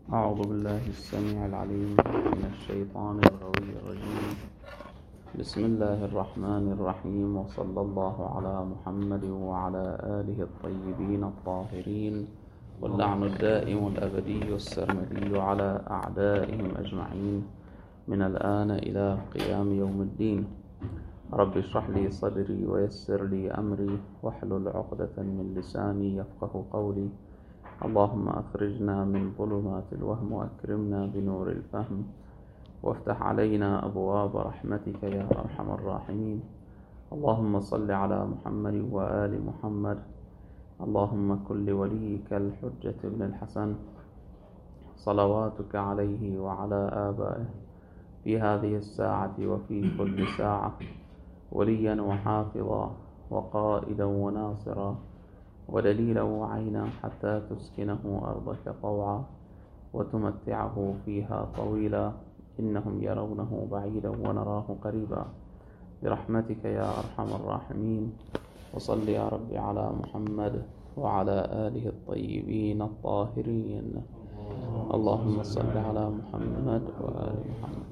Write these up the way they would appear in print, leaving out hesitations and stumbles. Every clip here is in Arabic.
أعوذ بالله السميع العليم من الشيطان الغوي الرجيم. بسم الله الرحمن الرحيم، وصلى الله على محمد وعلى آله الطيبين الطاهرين، واللعن الدائم الأبدي والسرمدي على أعدائهم أجمعين من الآن إلى قيام يوم الدين. رب اشرح لي صدري ويسر لي أمري واحلل عقدة من لساني يفقه قولي. اللهم أخرجنا من ظلمات الوهم وأكرمنا بنور الفهم، وافتح علينا أبواب رحمتك يا أرحم الراحمين. اللهم صل على محمد وآل محمد. اللهم كن لوليك الحجة بن الحسن صلواتك عليه وعلى آبائه في هذه الساعة وفي كل ساعة وليا وحافظا وقائدا وناصرا ودليلا وعينا، حتى تسكنه أرضك طوعا وتمتعه فيها طويلا، إنهم يرونه بعيدا ونراه قريبا، برحمتك يا أرحم الراحمين. وصل يا رب على محمد وعلى آله الطيبين الطاهرين. اللهم صل على محمد وآل محمد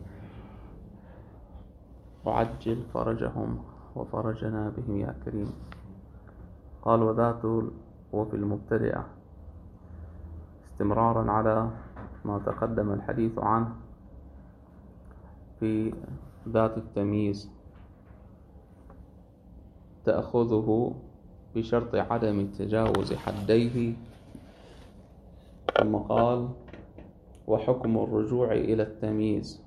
وعجل فرجهم وفرجنا بهم يا كريم. قال وفي المبتدئة، استمرارا على ما تقدم الحديث عنه في ذات التمييز، تأخذه بشرط عدم تجاوز حديه. ثم قال وحكم الرجوع إلى التمييز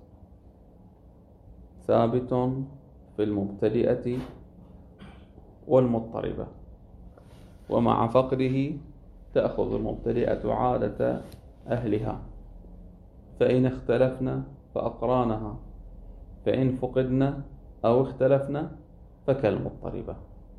ثابت في المبتدئة والمضطربة، ومع فقده تأخذ المبتدئة عادة أهلها، فإن اختلفنا فأقرانها، فإن فقدنا أو اختلفنا فكالمضطربة.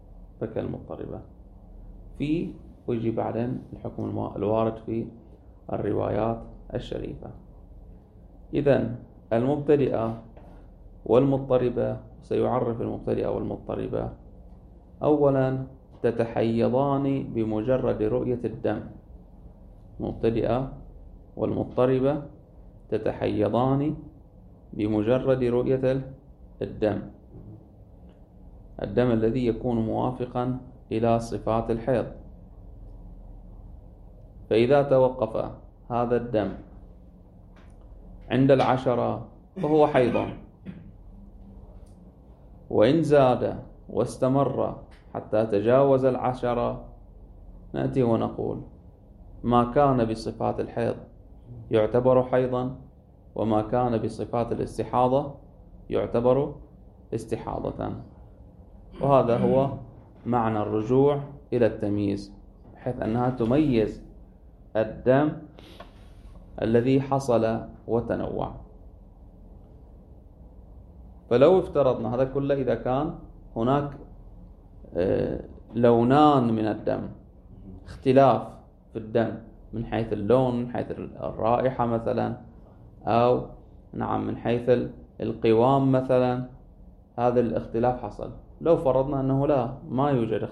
ويجي بعدين الحكم الوارد في الروايات الشريفة. إذن المبتدئة والمضطربة، سيعرف المبتدئة والمضطربة. أولا تتحيضان بمجرد رؤية الدم. المبتدئة والمضطربة تتحيضان بمجرد رؤية الدم الذي يكون موافقا إلى صفات الحيض. فإذا توقف هذا الدم عند 10 فهو حيض، وإن زاد واستمر حتى تجاوز 10 نأتي ونقول ما كان بصفات الحيض يعتبر حيضا، وما كان بصفات الاستحاضة يعتبر استحاضة. وهذا هو معنى الرجوع إلى التمييز، بحيث أنها تميز الدم الذي حصل وتنوع. فلو افترضنا هذا كله إذا كان هناك لونان من الدم، اختلاف في الدم من حيث اللون، من حيث الرائحة مثلا، أو من حيث القوام مثلا، هذا الاختلاف حصل. لو فرضنا أنه لا، ما يوجد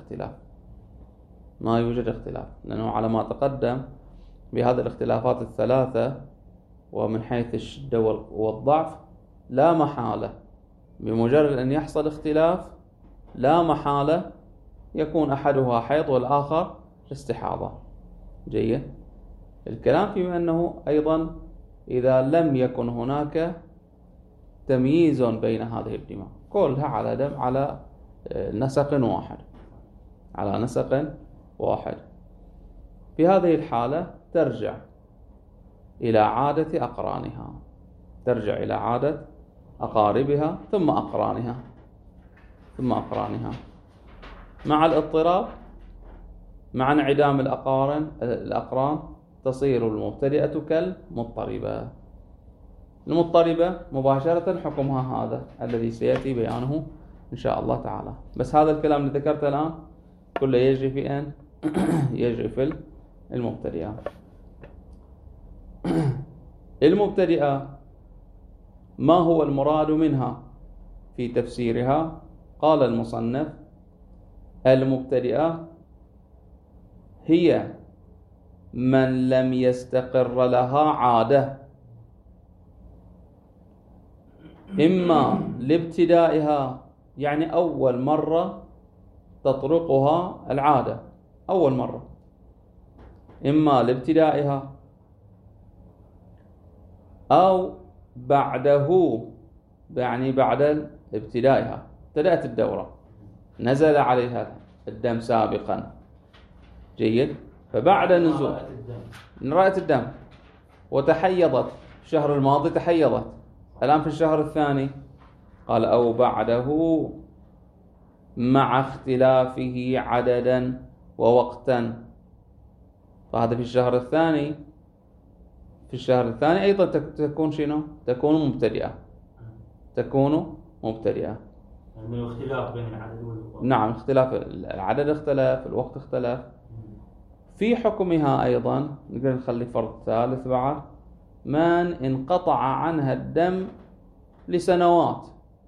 اختلاف، لأنه على ما تقدم بهذه الاختلافات الثلاثة، ومن حيث الشدة والضعف لا محالة بمجرد أن يحصل اختلاف لا محالة يكون أحدها حيض والآخر استحاضة. جيد. الكلام فيما أنه أيضا إذا لم يكن هناك تمييز بين هذه الدماء كلها على نسق واحد، في هذه الحالة ترجع إلى عادة أقرانها، ترجع إلى عادة أقاربها ثم أقرانها. مع الاضطراب، مع انعدام الأقران تصير المبتدئة كالمضطربة. المضطربة مباشرة حكمها هذا الذي سيأتي بيانه إن شاء الله تعالى. بس هذا الكلام اللي ذكرته الآن كله يجري في أن يجري في المبتدئة. المبتدئة ما هو المراد منها في تفسيرها؟ قال المصنف المبتدئة هي من لم يستقر لها عادة، إما لابتدائها يعني أول مرة تطرقها العادة، أول مرة، إما لابتدائها أو بعده، يعني بعد ابتدائها، ابتدأت الدورة نزل عليها الدم سابقا، جيد، فبعد نزول رأت الدم وتحيضت الشهر الماضي، تحيضت الآن في الشهر الثاني، قال أو بعده مع اختلافه عددا ووقتا، فهذا في الشهر الثاني، في الشهر الثاني أيضا تكون شنو؟ تكون مبتدئة، تكون مبتدئة. من الاختلاف بين العدد والوقت. نعم، اختلاف العدد اختلف، الوقت اختلف. في حكمها أيضا نقدر نخلي فرض ثالث بعد، من انقطع عنها الدم لسنوات،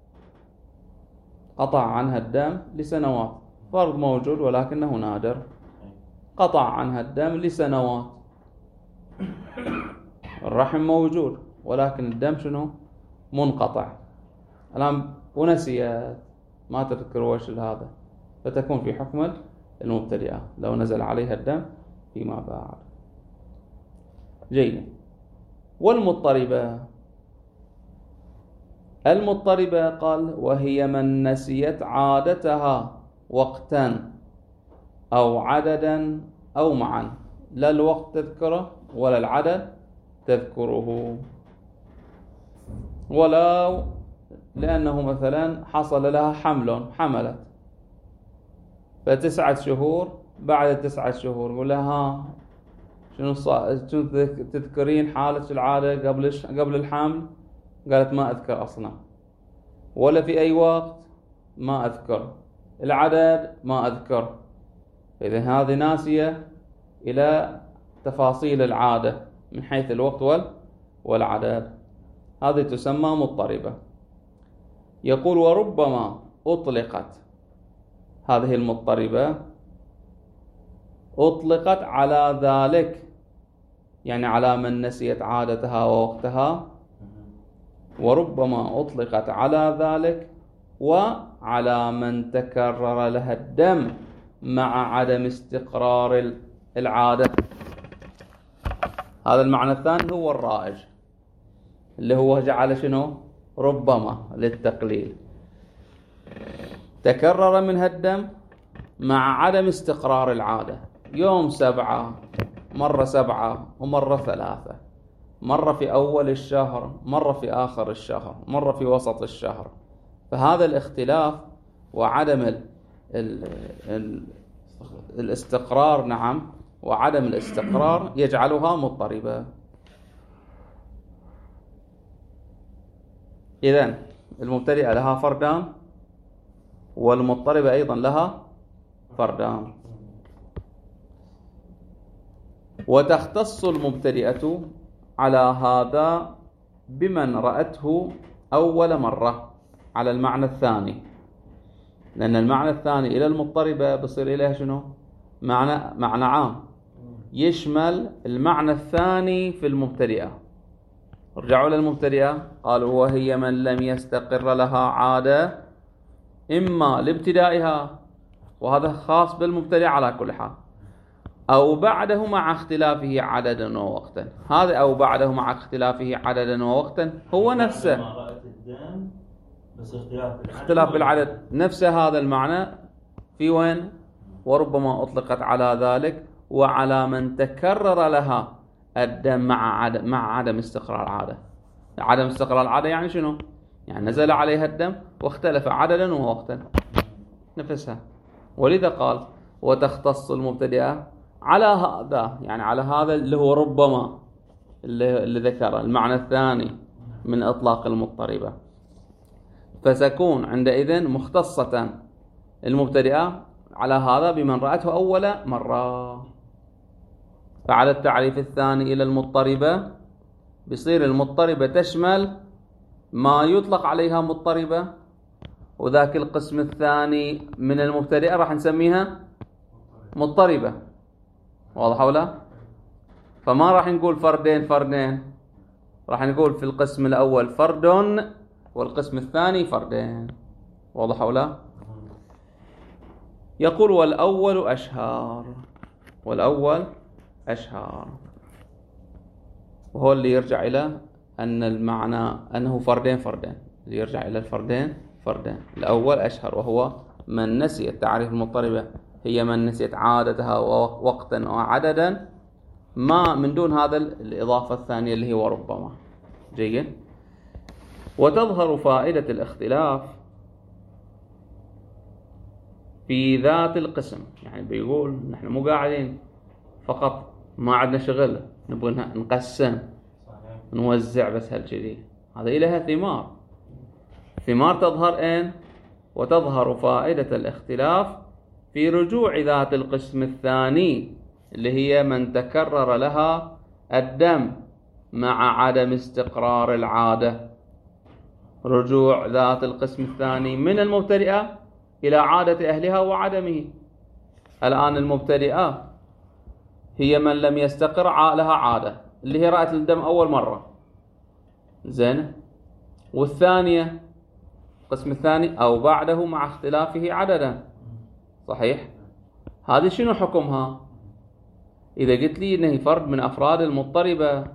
قطع عنها الدم لسنوات، فرض موجود ولكنه نادر، قطع عنها الدم لسنوات، الرحم موجود ولكن الدم شنو؟ منقطع الآن، ونسيت ما تذكر وش هذا، فتكون في حكم المبتدئة لو نزل عليها الدم فيما بعد. جيد. والمضطربة، المضطربة قال وهي من نسيت عادتها وقتا أو عددا أو معا، لا الوقت تذكره ولا العدد تذكره، ولو لأنه مثلا حصل لها حمل، حملت ف9 شهور، بعد 9 شهور يقول لها شنو تذكرين حالة العادة قبل الحمل؟ قالت ما أذكر أصلا، ولا في أي وقت ما أذكر، العدد ما أذكر، إذا هذه ناسية إلى تفاصيل العادة من حيث الوقت والعدد، هذه تسمى مضطربة. يقول وربما أطلقت، هذه المضطربة أطلقت على ذلك، يعني على من نسيت عادتها ووقتها، وربما أطلقت على ذلك وعلى من تكرر لها الدم مع عدم استقرار العادة. هذا المعنى الثاني هو الرائج، اللي هو جعل شنو؟ ربما للتقليل، تكرر منها الدم مع عدم استقرار العادة، يوم 7، مرة 7 ومرة 3، مرة في أول الشهر، مرة في آخر الشهر، مرة في وسط الشهر، فهذا الاختلاف وعدم الاستقرار، نعم، وعدم الاستقرار يجعلها مضطربة. إذن المبتدئة لها فردان، والمضطربة أيضا لها فردان. وتختص المبتدئة على هذا بمن رأته أول مرة، على المعنى الثاني، لأن المعنى الثاني إلى المضطربة بصير إليها شنو؟ معنى عام يشمل المعنى الثاني في المبتدئة. رجعوا للمبتدئة، قالوا وهي من لم يستقر لها عادة، إما لابتدائها، وهذا خاص بالمبتدئ على كل حال، أو بعده مع اختلافه عددا ووقتا. هذا أو بعده مع اختلافه عددا ووقتا هو نفسه، بس اختلاف بالعدد، نفس هذا المعنى في وين؟ وربما أطلقت على ذلك وعلى من تكرر لها الدم مع عدم استقرار العادة. عدم استقرار العادة يعني شنو؟ يعني نزل عليها الدم واختلف عددا ووقتا، نفسها. ولذا قال وتختص المبتدئة على هذا، يعني على هذا اللي هو ربما اللي ذكر المعنى الثاني من إطلاق المضطربة، فستكون عندئذ مختصة المبتدئة على هذا بمن رأته أول مرة. فعلى التعريف الثاني إلى المضطربة بصير المضطربة تشمل ما يطلق عليها مضطربة، وذاك القسم الثاني من المبتدئة راح نسميها مضطربة. واضح ولا؟ فما راح نقول فردين فردين، راح نقول في القسم الأول فرد والقسم الثاني فردين. واضح أو لا؟ يقول والأول أشهر، والأول أشهر، وهو اللي يرجع إلى أن المعنى أنه فردين فردين، اللي يرجع إلى الفردين فردين. الأول أشهر، وهو من نسي التعريف المضطربة هي من نسيت عادتها ووقتا وعددا، ما من دون هذا الإضافة الثانية اللي هي وربما. جيد. وتظهر فائدة الاختلاف في ذات القسم. يعني بيقول نحن مو قاعدين فقط ما عندنا شغل نبغى نقسم نوزع بس هالكذي، هذه لها ثمار. ثمار تظهر أين؟ وتظهر فائدة الاختلاف في رجوع ذات القسم الثاني اللي هي من تكرر لها الدم مع عدم استقرار العادة. رجوع ذات القسم الثاني من المبتدئة إلى عادة أهلها وعدمه. الآن المبتدئة هي من لم يستقر لها عادة، اللي هي رأت الدم أول مرة، زين. والثانية القسم الثاني أو بعده مع اختلافه عددا، صحيح. هذه شنو حكمها؟ إذا قلت لي إنه فرد من أفراد المضطربة،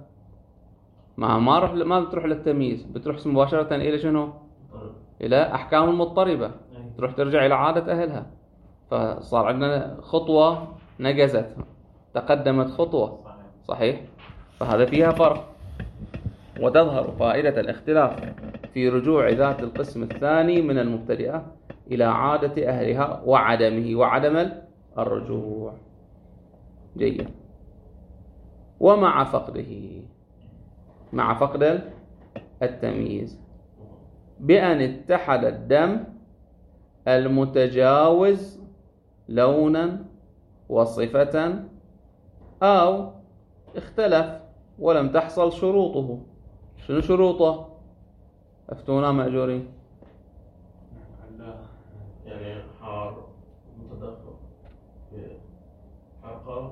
ما بتروح للتمييز، بتروح مباشرة إلى شنو؟ إلى أحكام المضطربة، تروح ترجع إلى عادة أهلها. فصار عندنا خطوة نقزت، تقدمت خطوة، صحيح. فهذا فيها فرق. وتظهر فائدة الاختلاف في رجوع ذات القسم الثاني من المبتدئة إلى عادة أهلها وعدمه، وعدم الرجوع. جيد. ومع فقده، مع فقد التمييز، بأن اتحد الدم المتجاوز لونا وصفة أو اختلف ولم تحصل شروطه. شنو شروطه؟ افتونا مأجورين. يعني حار متدفق حرقة.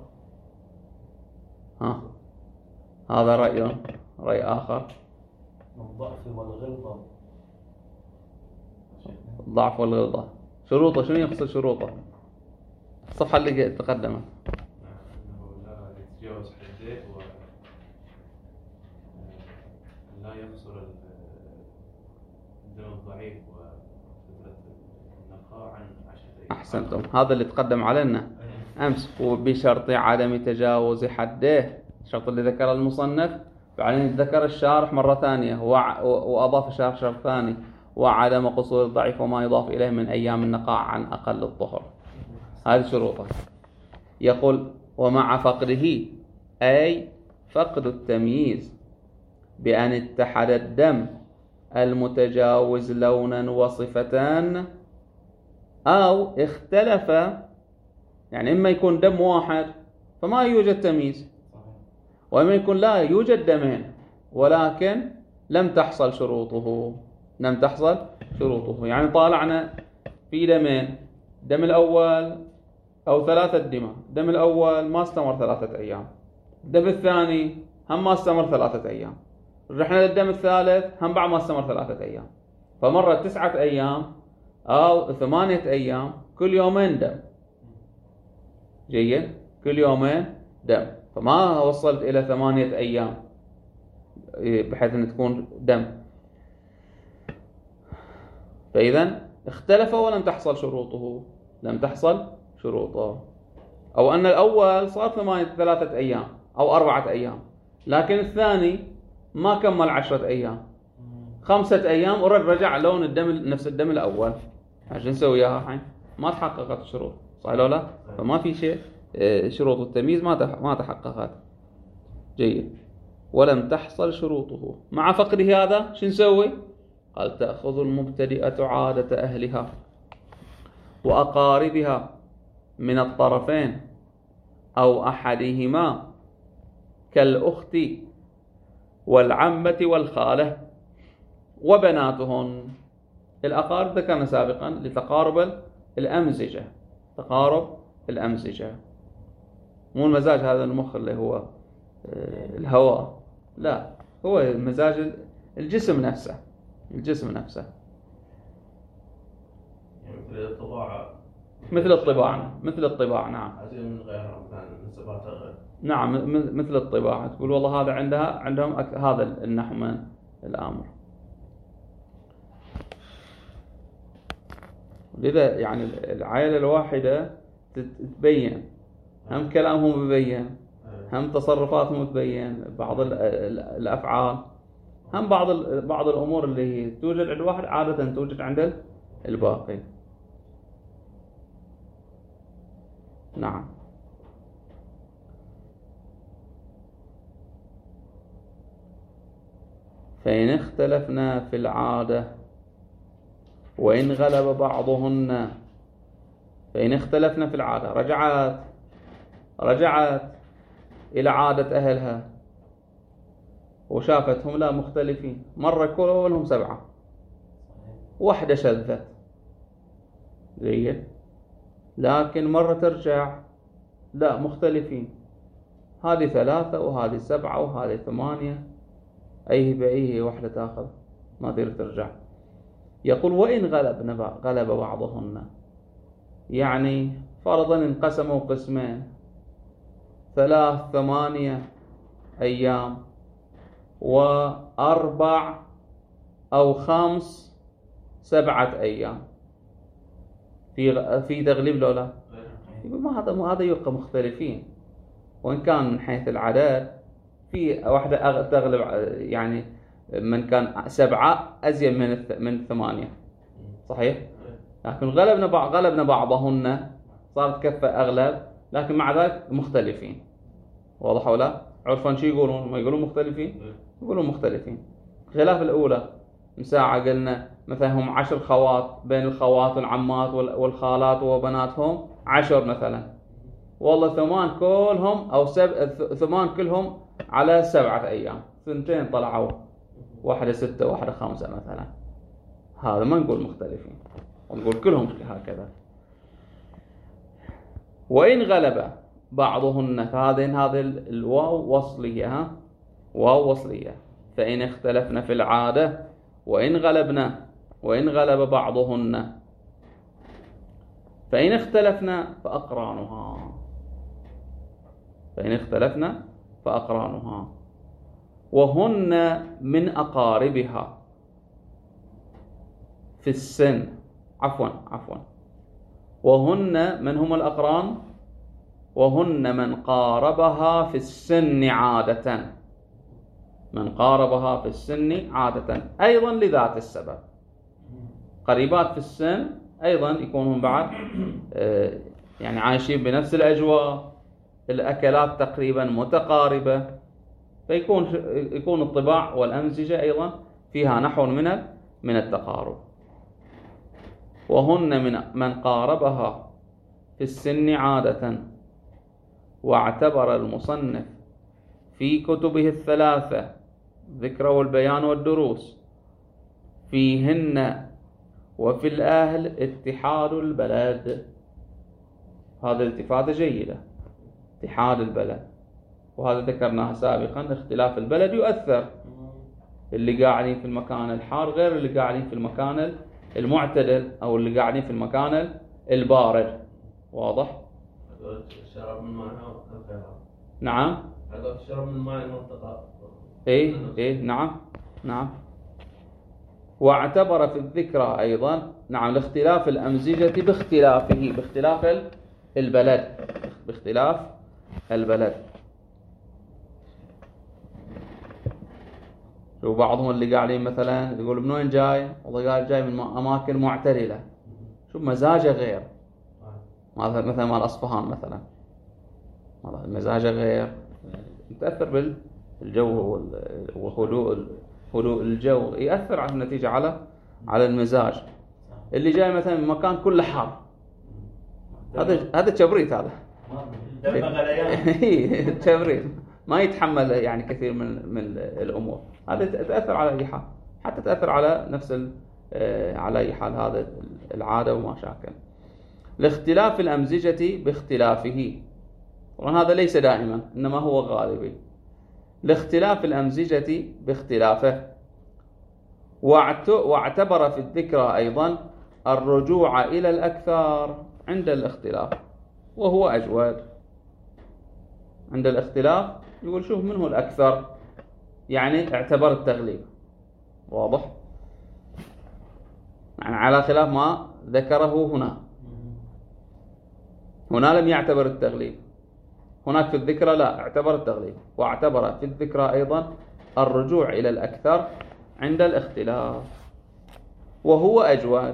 هذا رأي آخر. الضعف والغلظة. الضعف والغلظة. شروطه شنو يقصد شروطه؟ الصفحة اللي تقدمت. أنه لا يتجاوز حديه لا يقصر الدم الضعيف وفترة النقاء عن 10 أيام. أحسنتم، هذا اللي تقدم علينا أمس. وبشرط عدم تجاوز حديه، الشرط اللي ذكر المصنف، بعدين ذكر الشارح مرة ثانية وأضاف الشارح شرط ثاني: وعدم قصور الضعيف وما يضاف إليه من أيام النقاء عن أقل الطهر. هذه شروطه. يقول ومع فقده، أي فقد التمييز، بأن اتحد الدم المتجاوز لونا وصفتان أو اختلف. يعني إما يكون دم واحد فما يوجد تمييز، وإما يكون لا يوجد دمين ولكن لم تحصل شروطه. لم تحصل شروطه. يعني طالعنا في دمين، دم الأول أو 3 دماء، دم الأول ما استمر 3 أيام، الدم الثاني هم ما استمر 3 أيام، رحنا للدم الثالث هم بعد ما استمر 3 أيام، فمرت 9 أيام أو 8 أيام، كل يومين دم. جيد. كل يومين دم، فما وصلت إلى 8 أيام بحيث أن تكون دم. فإذا اختلف ولم تحصل شروطه. لم تحصل شروطه. أو أن الأول صار 3 أيام أو 4 أيام، لكن الثاني ما كمل 10 أيام، 5 أيام ورجع لون الدم نفس الدم الأول. عشان نسوي إياها الحين؟ ما تحققت الشروط، صح ولا لا؟ فما في شيء، شروط التمييز ما تحققت. جيد. ولم تحصل شروطه. مع فقده هذا شو نسوي؟ قال تأخذ المبتدئة عادة أهلها وأقاربها من الطرفين أو أحدهما كالأخت والعمة والخالة وبناتهن. الأقارب ذكرنا سابقا لتقارب الأمزجة. تقارب الأمزجة، مو المزاج، هذا المخ اللي هو الهواء، لا، هو مزاج الجسم نفسه، الجسم نفسه. يعني مثل الطباعة. مثل الطباع، مثل الطباع، نعم. هذه من غيرها مثلا نسباتها غير. نعم، مثل الطباع، تقول والله هذا عندهم هذا النحو من الأمر. لذا يعني العائلة الواحدة تبين، هم كلامهم يبين، هم تصرفاتهم تبين، بعض الأفعال، هم بعض الأمور اللي هي توجد عند واحد عادة توجد عند الباقي. نعم. فإن اختلفنا في العادة وإن غلب بعضهن، فإن اختلفنا في العادة، رجعت إلى عادة أهلها وشافتهم لا مختلفين، مرة كلهم 7، واحدة شذت زي، لكن مرة ترجع لا مختلفين، هذه 3 وهذه 7 وهذه 8، أيه بأيه واحدة تأخذ، ما تقدر ترجع. يقول وإن غلب بعضهن، يعني فرضا انقسموا قسمين، 3 8 أيام، و4 أو 5 7 أيام، في تغليب لو لا؟ يقول ما هذا يبقى مختلفين، وإن كان من حيث العدد في واحدة تغلب، يعني من كان 7 أزيد من 8، صحيح؟ لكن غلبنا بعضهن، صارت كفة أغلب، لكن مع ذلك مختلفين، واضح ولا؟ عرفا شو يقولون؟ ما يقولون مختلفين؟ يقولون مختلفين. خلاف الأولى مساعة قلنا مثلا هم 10 خوات، بين الخوات والعمات والخالات وبناتهم 10 مثلا، والله 8 كلهم أو 8 كلهم على 7 أيام، 2 طلعوا، واحدة 6 واحدة 5 مثلا، هذا ما نقول مختلفين، ونقول كلهم هكذا. وإن غلب بعضهن، هذه الواو وصلية، واو وصلية. فإن اختلفنا في العادة وإن غلب بعضهن، فإن اختلفنا فأقرانها، وهن من أقاربها في السن، عفوا وهن من هم الأقران؟ وهن من قاربها في السن عادة، من قاربها في السن عادة، أيضا لذات السبب، قريبات في السن أيضا يكونون بعد يعني عايشين بنفس الأجواء، الأكلات تقريبا متقاربة، فيكون الطباع والأمزجة أيضا فيها نحو من التقارب. وهن من قاربها في السن عادة. واعتبر المصنف في كتبه الثلاثة ذكر والبيان والدروس فيهن وفي الأهل اتحاد البلد، هذا الالتفاتة جيدة، اتحاد البلد، وهذا ذكرناها سابقا، اختلاف البلد يؤثر، اللي قاعدين في المكان الحار غير اللي قاعدين في المكان المعتدل أو اللي قاعدين في المكان البارد، واضح؟ الشراب من ماء الخيرات. نعم. الشراب من ماء المنطقة. إيه نعم. واعتبر في الذكرى أيضا، نعم، لاختلاف الأمزجة باختلاف البلد. شو بعضهم اللي قاعدين مثلا يقول من وين جاي؟ والله قال جاي من أماكن معتدلة، شو مزاجه غير، مثلا مال أصفهان مثلا، مزاجه غير، تأثر بالجو وهدوء الجو، يأثر على النتيجة على المزاج. اللي جاي مثلا من مكان كله حار، هذا تشبريت، هذا تشبريت، ما يتحمل يعني كثير من الأمور، هذا تأثر على أي حال، حتى تأثر على نفس على أي حال هذا العادة وما شاكل. لاختلاف الأمزجة باختلافه، وهذا ليس دائما، إنما هو غالبي. لاختلاف الأمزجة باختلافه. واعتبر في الذكرى أيضا الرجوع إلى الأكثر عند الاختلاف، وهو أجود. عند الاختلاف يقول شوف من هو الأكثر، يعني اعتبر التغليب. واضح؟ يعني على خلاف ما ذكره هنا. هنا لم يعتبر التغليب، هناك في الذكرى لا، اعتبر التغليب. واعتبر في الذكرى أيضا الرجوع إلى الأكثر عند الاختلاف، وهو أجود.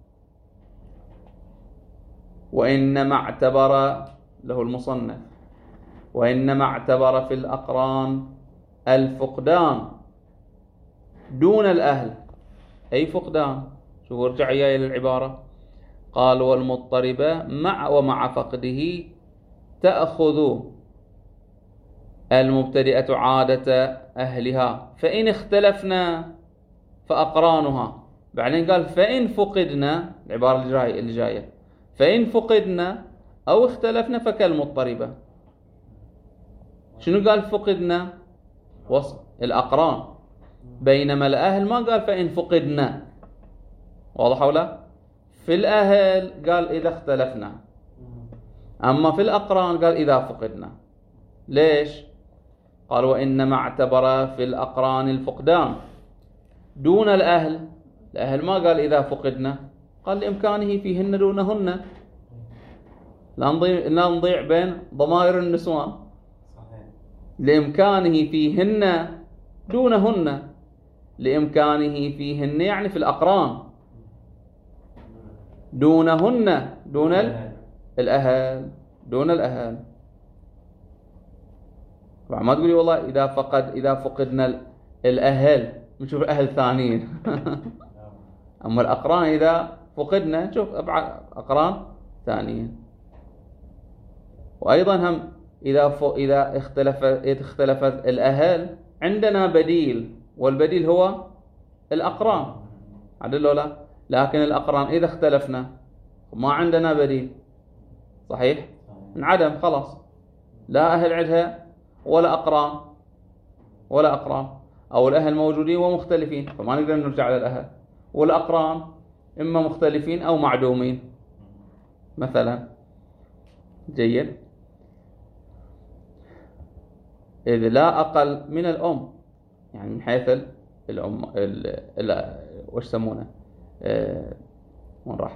وإنما اعتبر له المصنف، وإنما اعتبر في الأقران الفقدان دون الأهل. أي فقدان؟ شوفوا ارجع إلى العبارة، قال والمضطربة ومع فقده تأخذ المبتدئة عادة أهلها فإن اختلفنا فأقرانها. بعدين قال فإن فقدنا، العبارة اللي جاية فإن فقدنا أو اختلفنا فكالمضطربة. شنو قال فقدنا؟ الأقران، بينما الأهل ما قال فإن فقدنا. واضح ولا؟ في الأهل قال إذا اختلفنا، أما في الأقران قال إذا فقدنا. ليش؟ قال وإنما اعتبر في الأقران الفقدان دون الأهل. الأهل ما قال إذا فقدنا، قال لإمكانه فيهن دونهن. لا نضيع بين ضمائر النسوان. لإمكانه فيهن دونهن، لإمكانه فيهن يعني في الأقران، دونهن دون الأهل، دون الأهل. ما تقولي والله إذا فقدنا الأهل نشوف الأهل ثانيين. أما الأقران إذا فقدنا نشوف أقران ثانيين. وأيضا هم إذا اختلفت الأهل عندنا بديل، والبديل هو الأقران. عدل ولا؟ لكن الأقران إذا اختلفنا ما عندنا بديل، صحيح؟ انعدم خلاص، لا أهل عندها ولا أقران ولا أقران، أو الأهل موجودين ومختلفين فما نقدر نرجع للأهل، والأقران إما مختلفين أو معدومين مثلا. جيد. إذ لا أقل من الأم، يعني من حيث الأم وش يسمونه وين راحت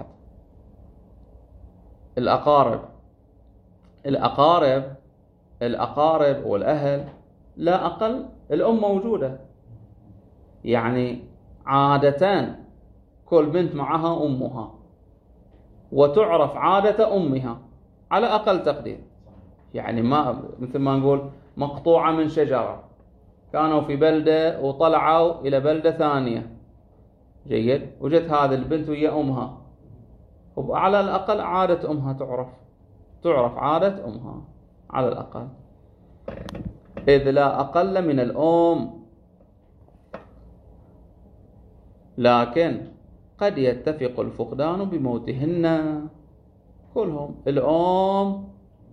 الأقارب والأهل لا أقل. الأم موجودة، يعني عادة كل بنت معها أمها وتعرف عادة أمها على أقل تقدير. يعني ما مثل ما نقول مقطوعة من شجرة، كانوا في بلدة وطلعوا إلى بلدة ثانية. جيد. وجدت هذه البنت ويا أمها، وعلى الأقل عادة أمها تعرف عادة أمها على الأقل. إذ لا أقل من الأم، لكن قد يتفق الفقدان بموتهن كلهم، الأم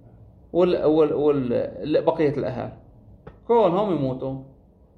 بقية الأهل كلهم يموتون.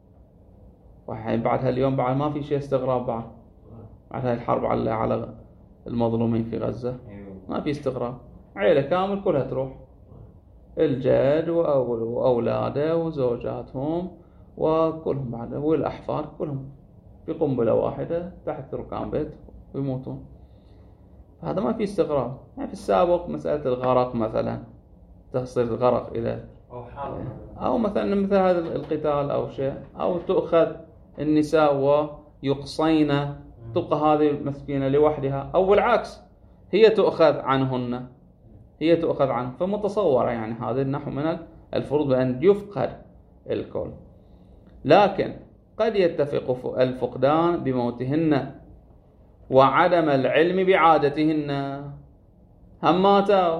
بعد هاليوم بعد ما في شيء استغراب، بعد هاي الحرب على المظلومين في غزة ما في استغراب، عيلة كامل كلها تروح، الجد وأولاده وزوجاتهم وكلهم بعد والأحفاد كلهم في قنبلة واحدة تحت ركام بيت ويموتون. هذا ما في استغراب. يعني في السابق مسألة الغرق مثلا، تصير الغرق إلى أو مثلا مثل هذا القتال أو شيء، أو تؤخذ النساء ويقصين، تبقى هذه المسكينة لوحدها، أو بالعكس هي تؤخذ عنهن، فمتصورة يعني هذا النحو من الفروض بأن يفقد الكل. لكن قد يتفق الفقدان بموتهن وعدم العلم بعادتهن، هم ماتوا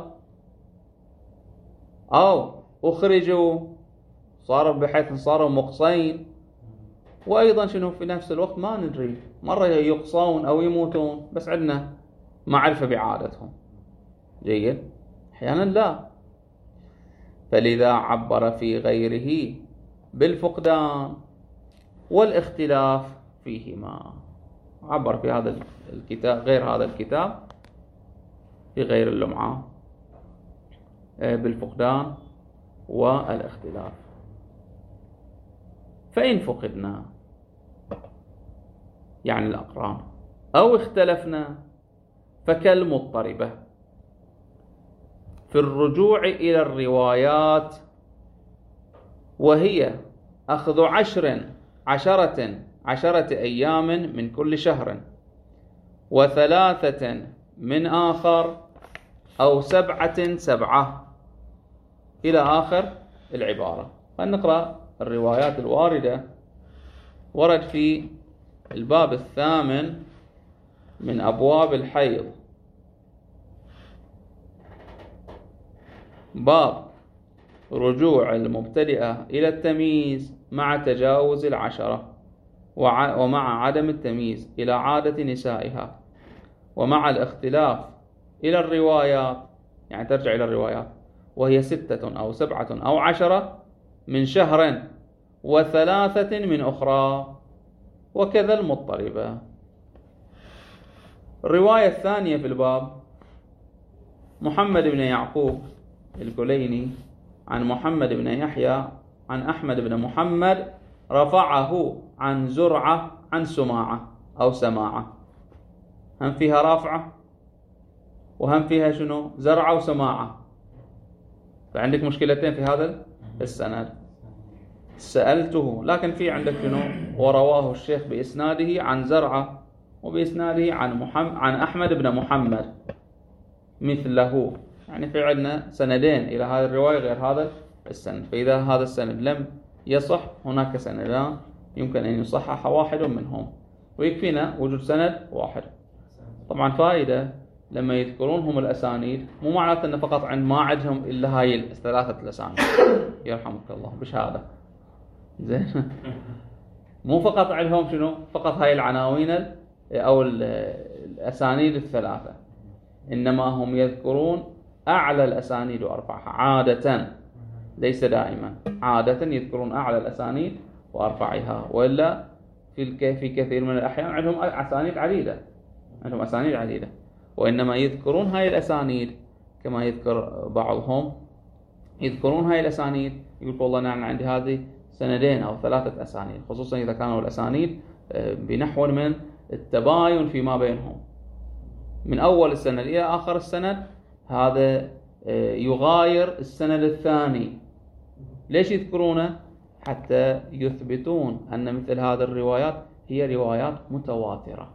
أو أخرجوا بحيث صاروا مقصين، وأيضا شنو في نفس الوقت ما ندري، مرة يقصون أو يموتون بس عندنا معرفة بعادتهم. جيد. أحيانا لا. فلذا عبر في غيره بالفقدان والاختلاف فيهما. عبر في هذا الكتاب غير هذا الكتاب في غير اللمعة بالفقدان والاختلاف. فإن فقدنا يعني الأقران أو اختلفنا فكالمضطربة في الرجوع إلى الروايات، وهي أخذ 10 أيام من كل شهر، و3 من آخر، أو 7 إلى آخر العبارة. فنقرأ الروايات الواردة. ورد في الباب 8 من أبواب الحيض باب رجوع المبتدئة إلى التمييز مع تجاوز 10، ومع عدم التمييز إلى عادة نسائها، ومع الاختلاف إلى الروايات، يعني ترجع إلى الروايات، وهي 6 أو 7 أو 10 من شهر، و3 من أخرى، وكذا المضطربة. الرواية الثانية في الباب محمد بن يعقوب الكليني عن محمد بن يحيى عن أحمد بن محمد رفعه عن زرعة عن سماعة أو سماعة. هم فيها رافعة وهم فيها شنو؟ زرعة وسماعة. فعندك مشكلتين في هذا السند. سألته، لكن في عندك شنو؟ ورواه الشيخ بإسناده عن زرعة، وبإسناده عن أحمد بن محمد مثله. يعني في عندنا سندين إلى هذه الرواية غير هذا السند. فإذا هذا السند لم يصح، هناك سندان يمكن أن يصحح واحد منهم، ويكفينا وجود سند واحد. طبعا فائدة لما يذكرونهم الأسانيد، مو معناته أن فقط ما عندهم إلا هاي الثلاثة الأسانيد يرحمك الله بشهادة زين. مو فقط عندهم شنو؟ فقط هاي العناوين أو الأسانيد الثلاثة، إنما هم يذكرون أعلى الأسانيد وأرفعها عادة، ليس دائما، عادة يذكرون أعلى الأسانيد وأرفعها. وإلا في كثير من الأحيان عندهم أسانيد عديدة، وإنما يذكرون هاي الأسانيد كما يذكر بعضهم، يذكرون هاي الأسانيد، يقول والله أنا عندي هذه 2 أو 3 أسانيد، خصوصا إذا كانوا الأسانيد بنحو من التباين فيما بينهم من أول السند إلى آخر السند. هذا يغاير السند الثاني. ليش يذكرونه؟ حتى يثبتون أن مثل هذه الروايات هي روايات متواترة.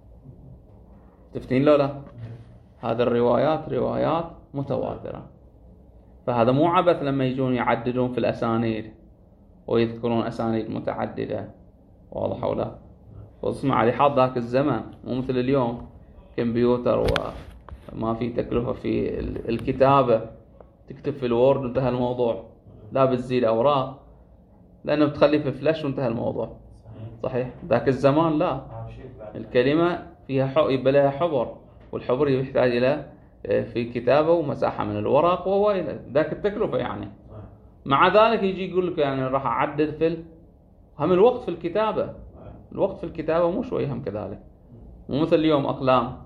تفتين لو لا؟ هذه الروايات روايات متواترة. فهذا مو عبث لما يجون يعددون في الأسانيد ويذكرون أسانيد متعددة. واضح ولا؟ واسمع علي حاط ذاك الزمن، مو مثل اليوم كمبيوتر وما في تكلفة في الكتابة، تكتب في الوورد وانتهى الموضوع، لا بتزيد أوراق لأنه بتخلي في فلاش وانتهى الموضوع. صحيح؟ ذاك الزمان لا، الكلمة فيها يبقى لها حبر، والحبر يحتاج إلى في كتابة ومساحة من الورق وهو إلى ذاك التكلفة يعني. مع ذلك يجي يقول لك يعني راح أعدد في هم الوقت في الكتابة. الوقت في الكتابة مو شوي هم كذلك، مو مثل اليوم أقلام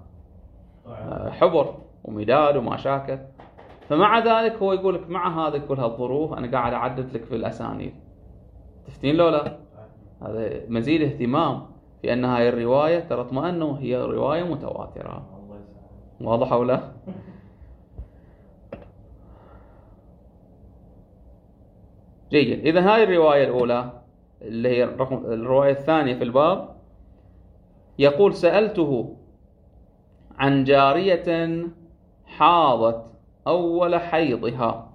حبر ومداد وما شاكل. فمع ذلك هو يقول لك مع هذه كل هالظروف أنا قاعد أعدد لك في الأسانيد. تفتين لولا؟ هذا مزيد اهتمام في أن هاي الرواية ترى اطمئنوا هي رواية متواترة. واضح ولا؟ جيد. إذا هاي الرواية الأولى اللي هي الرواية الثانية في الباب، يقول سألته عن جارية حاضت أول حيضها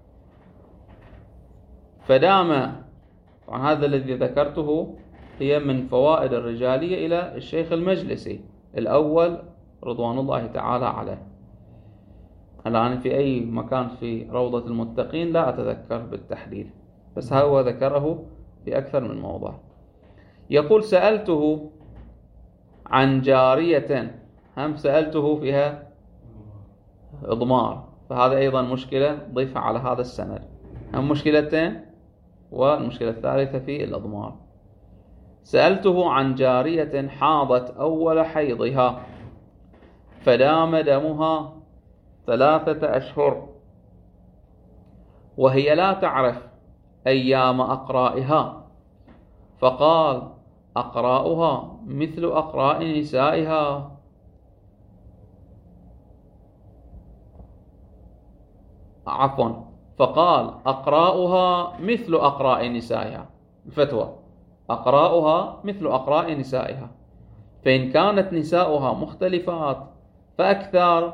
فدام. طبعا هذا الذي ذكرته هي من فوائد الرجالية إلى الشيخ المجلسي الأول رضوان الله تعالى عليه. الآن في أي مكان في روضة المتقين لا أتذكر بالتحديد، بس هو ذكره في أكثر من موضع. يقول سألته عن جارية، هم سألته فيها إضمار، فهذا أيضا مشكلة ضيفها على هذا السند. هم مشكلتين، والمشكلة الثالثة في الأضمار. سألته عن جارية حاضت أول حيضها فدام دمها 3 أشهر وهي لا تعرف أيام أقرائها، فقال أقراؤها مثل أقراء نسائها. فقال أقراؤها مثل أقراء نسائها. الفتوى: أقراؤها مثل أقراء نسائها، فإن كانت نساؤها مختلفات فأكثر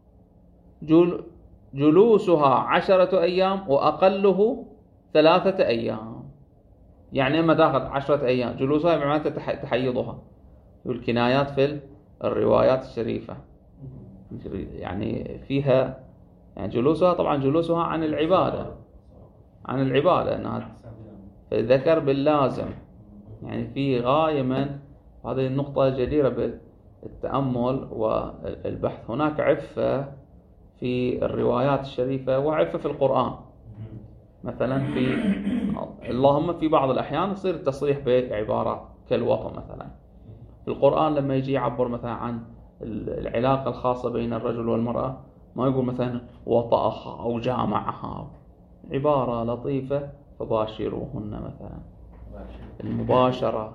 جلوسها 10 أيام وأقله 3 أيام. يعني إما تأخذ 10 أيام جلوسها بمعنى تحيضها، والكنايات في الروايات الشريفة يعني فيها يعني جلوسها، طبعا جلوسها عن العبادة أنها ذكر باللازم، يعني في غاية من هذه النقطة جديرة بالتأمل والبحث. هناك عفة في الروايات الشريفة وعفة في القرآن. مثلا اللهم في بعض الأحيان يصير التصريح بعبارات كالوطن مثلا. في القرآن لما يجي يعبر مثلا عن العلاقة الخاصة بين الرجل والمرأة ما يقول مثلا وطأها أو جامعها، عبارة لطيفة فباشروهن مثلا. المباشرة،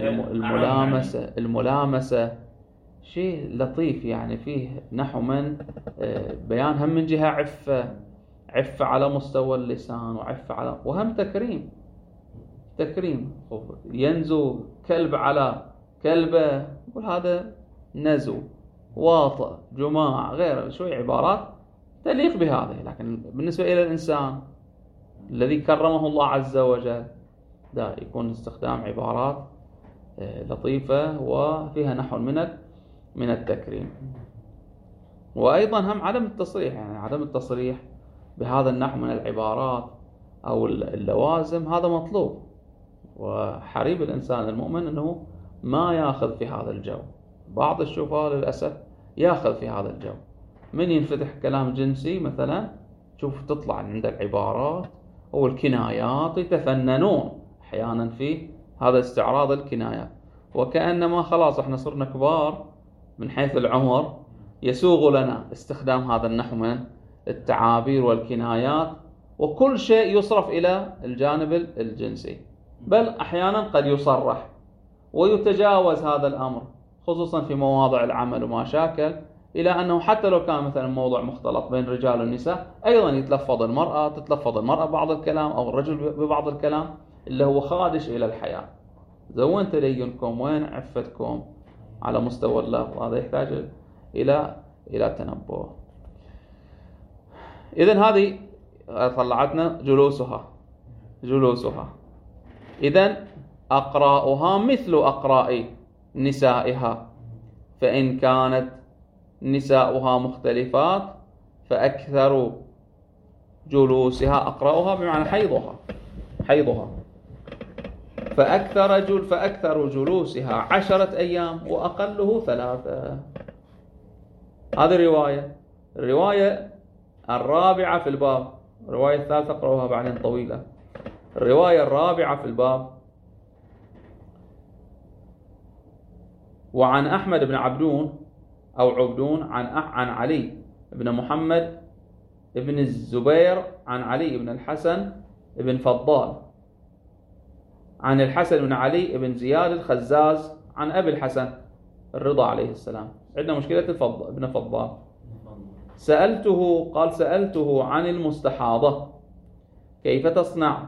الملامسة شيء لطيف، يعني فيه نحو من بيان هم من جهة عفة على مستوى اللسان، وعفة على وهم تكريم. ينزو كلب على كلبة يقول هذا نزو، واطئ، جماع، غيره، شوي عبارات تليق بهذه. لكن بالنسبة إلى الإنسان الذي كرمه الله عز وجل ده يكون استخدام عبارات لطيفة وفيها نحو من التكريم. وأيضا هم عدم التصريح، يعني عدم التصريح بهذا النحو من العبارات أو اللوازم هذا مطلوب، وحريب الإنسان المؤمن أنه ما يأخذ في هذا الجو. بعض الشفاة للأسف يأخذ في هذا الجو، من ينفتح كلام جنسي مثلا شوف تطلع عند العبارات أو الكنايات، يتفننون أحيانا في هذا استعراض الكنايات، وكأنما خلاص احنا صرنا كبار من حيث العمر، يسوغ لنا استخدام هذا النحو من التعابير والكنايات، وكل شيء يصرف إلى الجانب الجنسي، بل أحيانا قد يصرح ويتجاوز هذا الأمر خصوصا في مواضع العمل وما شاكل، إلى أنه حتى لو كان مثلا موضوع مختلط بين الرجال والنساء أيضا تتلفظ المرأة بعض الكلام أو الرجل ببعض الكلام اللي هو خادش إلى الحياة. وين تدينكم؟ وين عفتكم على مستوى اللفظ؟ هذا يحتاج إلى تنبه. إذن هذه طلعتنا جلوسها. إذن أقراؤها مثل أقراء نسائها، فإن كانت نساؤها مختلفات فأكثر جلوسها أقراؤها بمعنى حيضها فأكثر جلوسها 10 أيام وأقله 3. هذه الرواية الرابعة في الباب. الرواية الثالثة أقرأها بعدين طويلة. الرواية الرابعة في الباب: وعن أحمد بن عبدون عن علي بن محمد بن الزبير عن علي بن الحسن بن فضال عن الحسن بن علي بن زياد الخزاز عن أبي الحسن الرضا عليه السلام. عندنا مشكلة ابن فضال. سألته عن المستحاضة كيف تصنع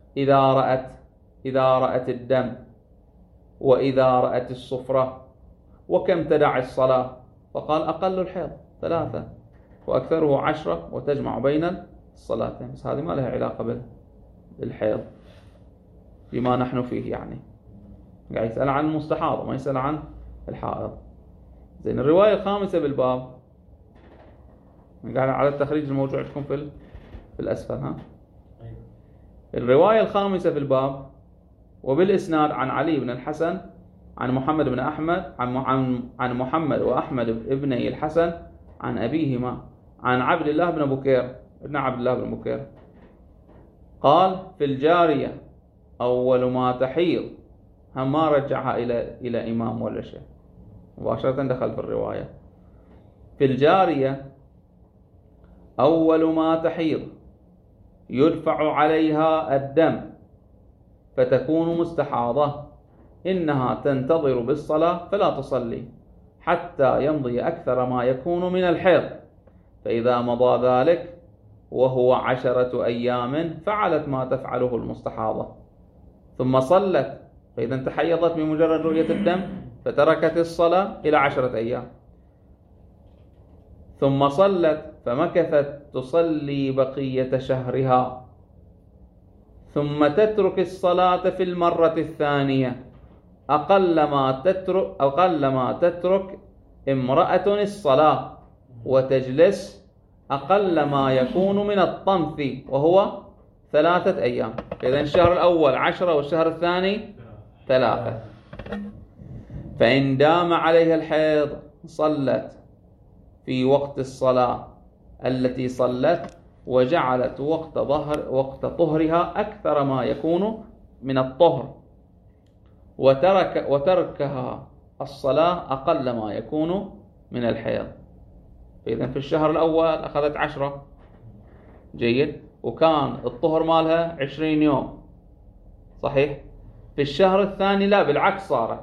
إذا رأت الدم وإذا رأت الصفرة، وكم تدع الصلاة؟ فقال أقل الحيض 3 وأكثره 10 وتجمع بين الصلاتين. بس هذه ما لها علاقة بالحيض بما نحن فيه، يعني قاعد يسأل عن المستحاضة ما يسأل عن الحائض. زين، الرواية الخامسة بالباب قاعد على التخريج الموجود عندكم في الأسفل. الرواية الخامسة في الباب: وبالإسناد عن علي بن الحسن عن محمد بن أحمد عن محمد وأحمد ابني الحسن عن أبيهما عن عبد الله بن بكير. ابن عبد الله بن بكير قال في الجارية أول ما تحيض، هم ما رجعها إلى إمام ولا شيء، مباشرة دخل في الرواية. في الجارية أول ما تحيض يدفع عليها الدم فتكون مستحاضة، إنها تنتظر بالصلاة فلا تصلي حتى يمضي أكثر ما يكون من الحيض، فإذا مضى ذلك وهو 10 أيام فعلت ما تفعله المستحاضة، ثم صلت، فإذا تحيضت بمجرد رؤية الدم فتركت الصلاة إلى 10 أيام، ثم صلت فمكثت تصلي بقية شهرها، ثم تترك الصلاة في المرة الثانية أقل ما تترك امرأة الصلاة، وتجلس أقل ما يكون من الطمث وهو 3 أيام. إذن الشهر الأول 10 والشهر الثاني 3. فإن دام عليها الحيض صلت في وقت الصلاة التي صلت، وجعلت وقت طهرها أكثر ما يكون من الطهر، وتركها الصلاة أقل ما يكون من الحيض. فإذا في الشهر الأول أخذت 10، جيد، وكان الطهر مالها 20 يوم، صحيح. في الشهر الثاني لا، بالعكس، صارت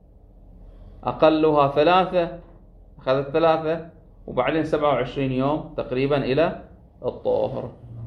أقلها 3، أخذت 3 وبعدين 27 يوم تقريبا إلى الطهر.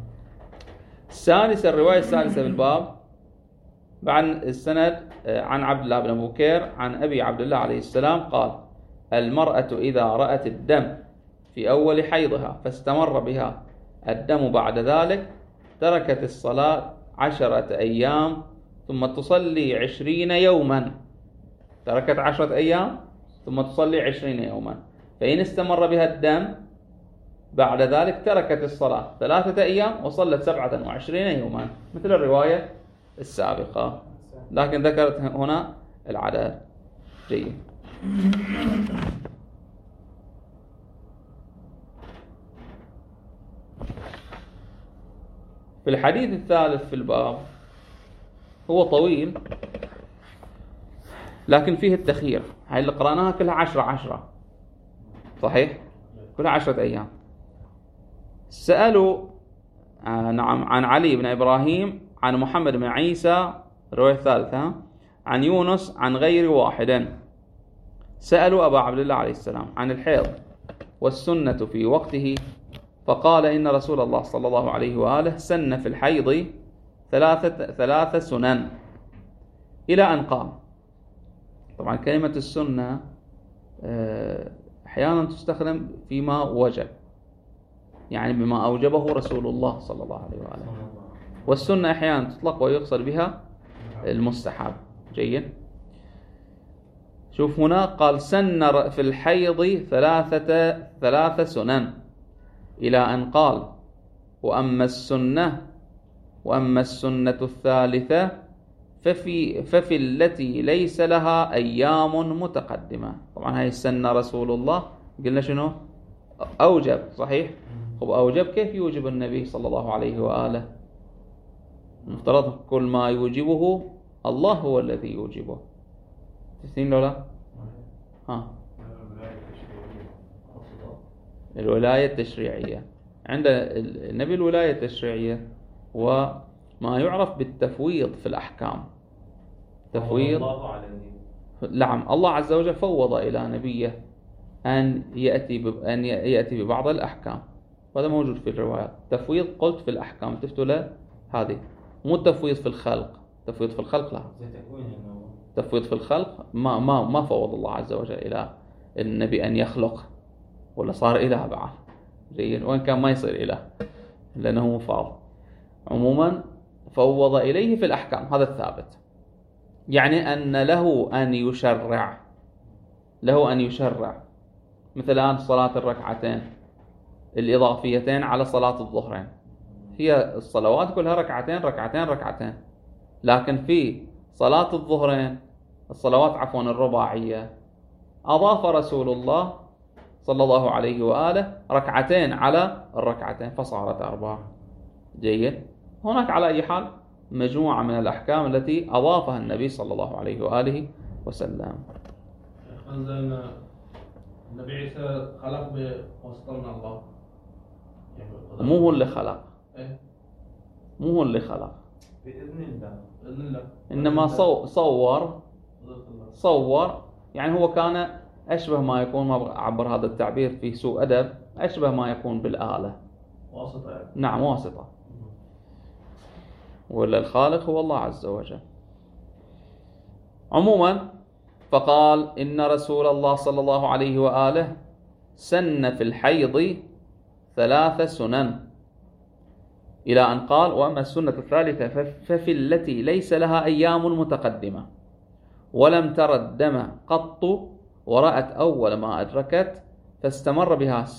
الرواية الثالثة بالباب بعد السند عن عبد الله بن أبي بكير عن أبي عبد الله عليه السلام قال: المرأة إذا رأت الدم في أول حيضها فاستمر بها الدم بعد ذلك تركت الصلاة 10 أيام ثم تصلي 20 يوما. تركت 10 أيام ثم تصلي 20 يوما. فإن استمر بها الدم بعد ذلك تركت الصلاة 3 أيام وصلت 27 يوما، مثل الرواية السابقة، لكن ذكرت هنا العدد. جيد. في الحديث الثالث في الباب، هو طويل لكن فيه التخيير. هاي اللي قرأناها كلها 10، صحيح، كلها 10 أيام. سألوا عن علي بن إبراهيم عن محمد بن عيسى، الرواية الثالثة، عن يونس عن غير واحد، سألوا أبا عبد الله عليه السلام عن الحيض والسنة في وقته، فقال: إن رسول الله صلى الله عليه وآله سن في الحيض 3 سنن، إلى أن قال. طبعا كلمة السنة أحيانا تستخدم فيما وجب، يعني بما أوجبه رسول الله صلى الله عليه وآله، والسنة أحيانا تطلق ويقصد بها المستحب. جيد. شوف هنا قال: سن في الحيض 3 سنن، إلى أن قال: وأما السنة الثالثة ففي التي ليس لها أيام متقدمة. طبعا هاي السنة رسول الله قلنا شنو؟ أوجب، صحيح. طب أوجب، كيف يوجب النبي صلى الله عليه وآله؟ مفترض كل ما يوجبه الله هو الذي يوجبه. تسنين لولا؟ الولاية التشريعية عند النبي، الولاية التشريعية وما يعرف بالتفويض في الأحكام. تفويض، نعم، الله عز وجل فوض إلى نبيه أن يأتي ببعض الأحكام، وهذا موجود في الروايات. تفويض قلت في الأحكام، تفتوا له هذه، مو تفويض في الخلق. تفويض في الخلق لا، تفويض في الخلق ما فوض الله عز وجل إلى النبي أن يخلق ولا صار إله بعد. جيد. وإن كان ما يصير إله لأنه مفاض. عموما فوض إليه في الأحكام، هذا الثابت، يعني أن له أن يشرع مثل الآن صلاة الركعتين الإضافيتين على صلاة الظهرين، هي الصلوات كلها ركعتين، لكن في صلاة الظهرين الصلوات الرباعية أضاف رسول الله صلى الله عليه وآله 2 على الركعتين فصارت 4. جيد. هناك على أي حال مجموعة من الأحكام التي أضافها النبي صلى الله عليه وآله وسلم. النبي عيسى خلق بواسطة من الله، مو هو اللي خلق، إيه؟ مو هو اللي خلق، بإذن الله، بإذن الله. إنما صور يعني هو كان أشبه ما يكون، ما أعبر هذا التعبير في سوء أدب، أشبه ما يكون بالآلة، واسطة يعني. نعم واسطة، ولا الخالق هو الله عز وجل. عموما فقال إن رسول الله صلى الله عليه وآله سن في الحيض 3 سنن، إلى أن قال وأما السنة الثالثة ففي التي ليس لها أيام متقدمة ولم تر الدم قط ورأت أول ما أدركت فاستمر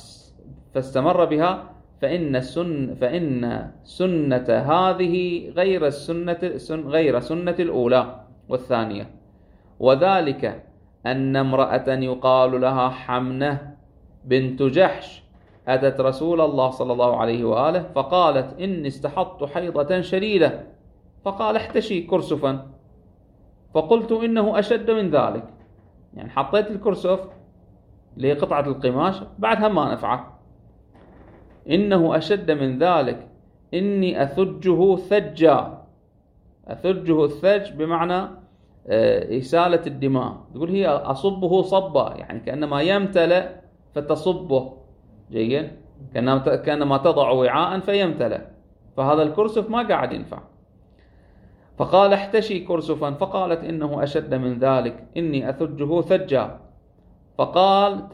بها فإن سنة هذه غير سنة الأولى والثانية، وذلك أن امرأة يقال لها حمنة بنت جحش أتت رسول الله صلى الله عليه وآله فقالت إني استحضت حيضة شديدة، فقال احتشي كرسفا، فقلت إنه أشد من ذلك، يعني حطيت الكرسف اللي هي قطعة القماش بعدها ما نفعت، إنه أشد من ذلك إني أثجه ثجا. أثجه الثج بمعنى إسالة الدماء، تقول هي أصبه صبا، يعني كأنما يمتلئ فتصبه، جيد، كأنما تضع وعاء فيمتلئ، فهذا الكرسف ما قاعد ينفع. فقال احتشي كرسفا، فقالت إنه أشد من ذلك إني أثجه ثجا، فقال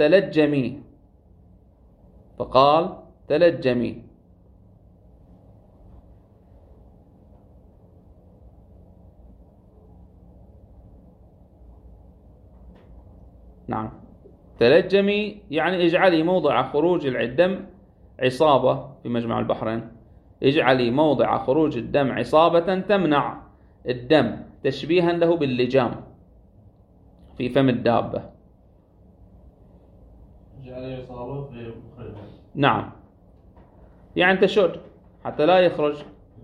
تلجمي. نعم، تلجمي يعني اجعلي موضع خروج الدم عصابة، في مجمع البحرين اجعلي موضع خروج الدم عصابة تمنع الدم، تشبيها له باللجام في فم الدابة. اجعلي عصابة في مخرجها، نعم، يعني تشد حتى لا يخرج.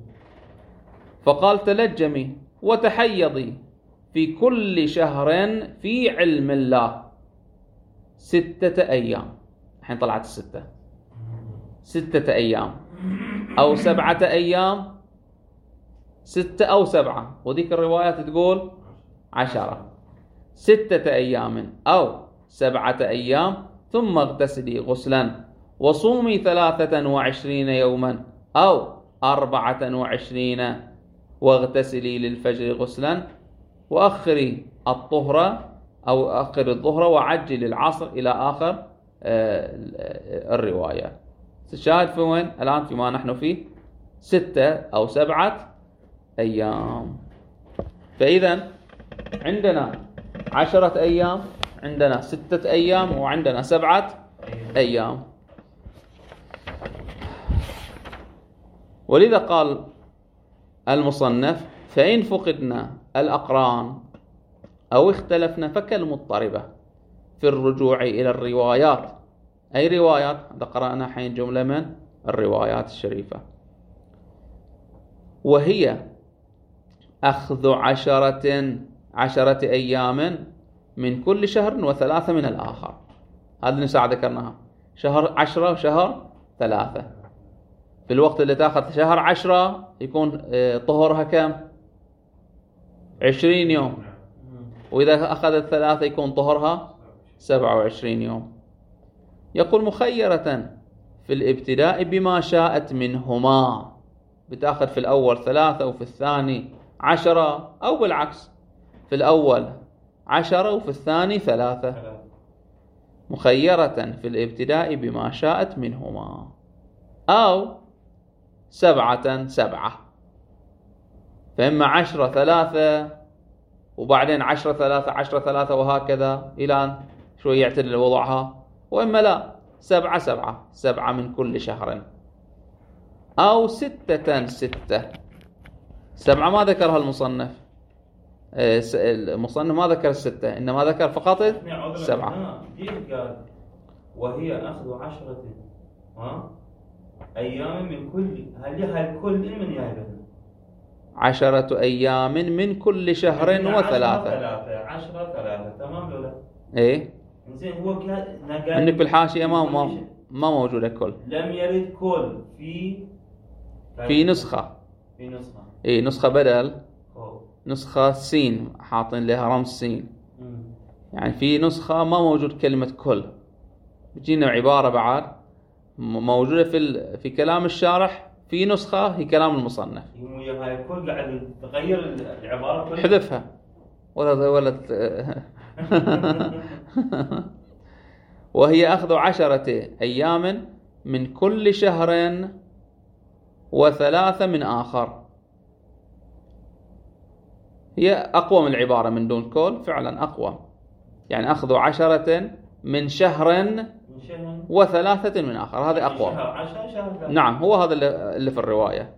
فقال تلجمي وتحيضي في كل شهر في علم الله 6 أيام. الحين طلعت 6 أيام أو 7 أيام، 6 أو 7، وذيك الروايات تقول 10. 6 أيام أو 7 أيام ثم اغتسلي غسلا وصومي 23 يوما أو 24 واغتسلي للفجر غسلا وأخري الظهر وعجل العصر إلى آخر الرواية. الشاهد في وين الآن فيما نحن فيه 6 أو 7 أيام. فإذا عندنا 10 أيام، عندنا 6 أيام، وعندنا 7 أيام. ولذا قال المصنف فإن فقدنا الأقران أو اختلفنا فكالمضطربة في الرجوع إلى الروايات. أي روايات؟ هذا قرأنا حين جملة من الروايات الشريفة، وهي أخذ 10 أيام من كل شهر و3 من الآخر. هذا اللي ذكرناها، شهر 10 وشهر 3. في الوقت اللي تأخذ شهر 10 يكون طهرها كم؟ 20 يوم، وإذا أخذت 3 يكون طهرها 27 يوم. يقول مخيرة في الابتداء بما شاءت منهما، بتأخذ في الأول 3 وفي الثاني 10، أو بالعكس في الأول 10 وفي الثاني 3. مخيرة في الابتداء بما شاءت منهما، أو 7 7، فإما 10 3 وبعدين 10 3 10 3 وهكذا إلى أن شوي يعتدل وضعها، وإما لا 7 7 7 من كل شهر، أو 6 6. 7 ما ذكرها المصنف، المصنف ما ذكر 6، إنما ذكر فقط 7. وهي أخذ 10 أيام من كل، هل كل من يهبه 10 أيام من كل شهر وثلاثة. 10 3 تمام ولا؟ إيه زين هو عندك بالحاشية ما موجودة كل. لم يرد كل في نسخة. إيه نسخة بدل نسخة سين حاطين لها رمز سين. يعني في نسخة ما موجود كلمة كل. بتجينا عبارة بعد موجودة في كلام الشارح، في نسخة هي كلام المصنف. هاي كل قاعد تغير العبارة كلها. حذفها ولا وهي أخذ 10 أيام من كل شهر و3 من آخر. هي أقوى من العبارة من دون كل، فعلا أقوى. يعني أخذ 10 من شهر و3 من آخر، هذا أقوى. نعم هو هذا اللي في الرواية.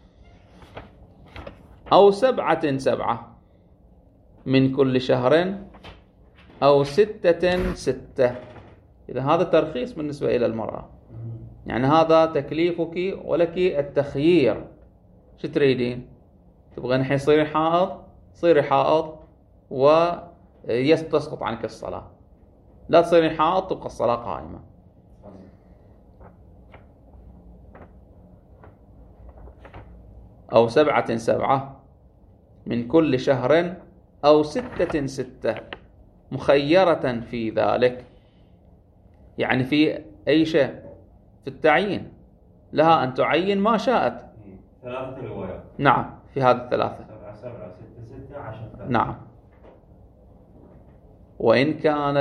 أو 7 من كل شهر أو 6 إذا هذا ترخيص بالنسبة إلى المرأة. يعني هذا تكليفك ولك التخيير. شو تريدين؟ تبغين الحين تصيري حائض، صيري حائض وتسقط عنك الصلاة. لا تصيري حائض تبقى الصلاة قائمة. أو 7 من كل شهر أو 6 مخيرة في ذلك. يعني في أي شيء في التعيين لها أن تعين ما شاءت. 3 روايات. نعم في هذه 3. 7 6 10. نعم. وإن كان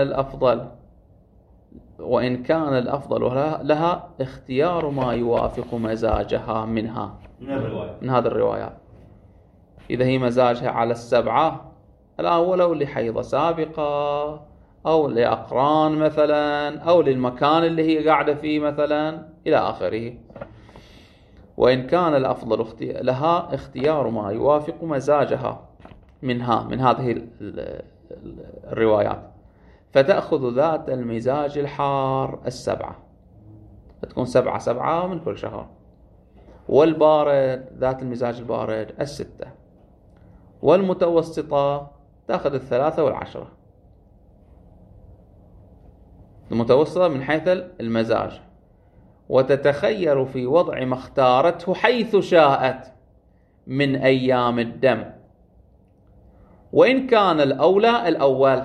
الأفضل لها اختيار ما يوافق مزاجها منها من هذه الروايات. إذا هي مزاجها على 7 الأول، أو لحيضة سابقة، أو لأقران مثلا، أو للمكان اللي هي قاعدة فيه مثلا إلى آخره. وإن كان الأفضل لها اختيار ما يوافق مزاجها منها من هذه الروايات، فتأخذ ذات المزاج الحار 7، فتكون 7 من كل شهر. والبارد ذات المزاج البارد 6. والمتوسطة تأخذ 3 و10. المتوسطة من حيث المزاج، وتتخير في وضع ما اختارته حيث شاءت من أيام الدم. وإن كان الأولى الأول،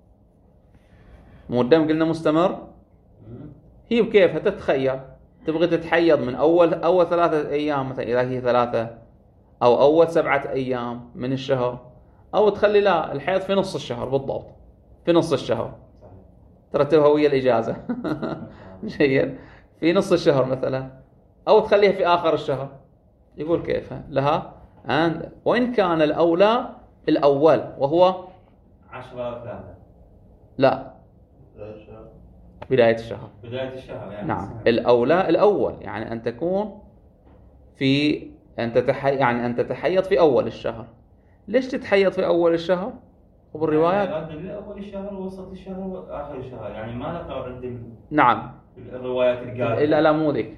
مو الدم قلنا مستمر، هي بكيفها تتخير. تبغي تتحيض من أول 3 أيام مثلا إذا هي 3، أو أول 7 أيام من الشهر، أو تخلي لا الحيض في نص الشهر بالضبط، في نص الشهر ترتبها ويا الإجازة. جيد، في نص الشهر مثلا، أو تخليها في آخر الشهر. يقول كيف لها. وإن كان الأولى الأول وهو 10 لا بداية الشهر. يعني نعم الأولى الأول، يعني أن تكون يعني أن تتحيض في أول الشهر. ليش تتحيض في أول الشهر؟ وبالروايات يعني أول الشهر ووسط الشهر وآخر الشهر، يعني ما نقرأ عند نعم الروايات القادمة. لا مو ذيك.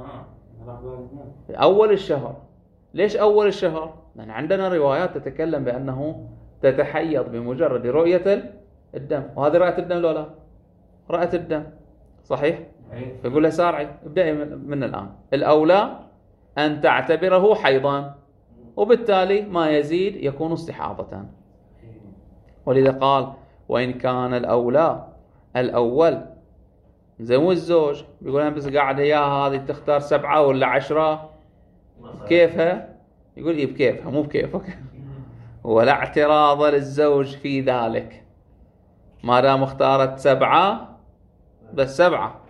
أول الشهر. ليش أول الشهر؟ لأن عندنا روايات تتكلم بأنه تتحيض بمجرد رؤية الدم، وهذه رأية الدم لولا رأية الدم صحيح؟ فيقول له سارعي ابدأي من الآن. الأولى أن تعتبره حيضا، وبالتالي ما يزيد يكون استحاضة. ولذا قال وإن كان الأولى الأول، زي مو الزوج بيقول أنا بس قاعدة إياها هذه تختار 7 ولا 10 كيفها؟ يقول إيه بكيفها مو بكيفك. ولا اعتراض للزوج في ذلك، ما دام اختارت 7 بس 7.